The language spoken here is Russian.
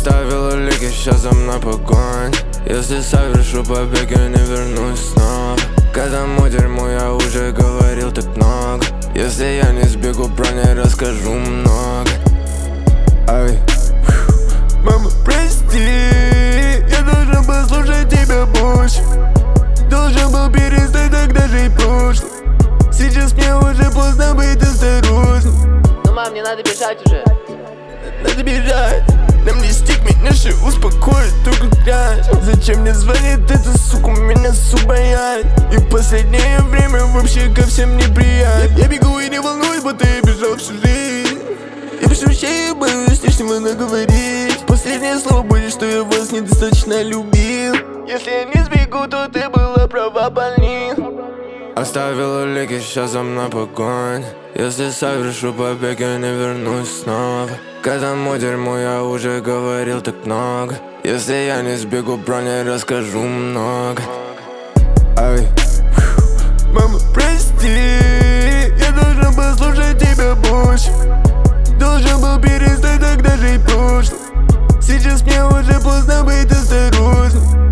Оставил улики, сейчас за мной погонь. Если совершу побег, я не вернусь снова. К этому дерьму я уже говорил так много. Если я не сбегу, про ней расскажу много. Ай. Мама, прости, я должен был слушать тебя больше. Должен был перестать тогда жить прошлым. Сейчас мне уже поздно быть осторожным. Ну, мам, мне надо бежать уже. Надо бежать. Нам не стик, меня же успокоит только грязь. Зачем мне звонит эта сука, меня субоять. И в последнее время вообще ко всем неприятен. Я бегу и не волнуюсь, будто я бежал всю жизнь. Я пишу вообще, я боюсь лишнего наговорить. Последнее слово будет, что я вас недостаточно любил. Если я не сбегу, то ты была права, больница. Оставил улики, сейчас за мной погонь. Если совершу побег, я не вернусь снова. К этому дерьму я уже говорил так много. Если я не сбегу, про ней расскажу много. Ай. Мама, прости, я должен был слушать тебя больше. Должен был перестать тогда жить прошлым. Сейчас мне уже поздно быть осторожным.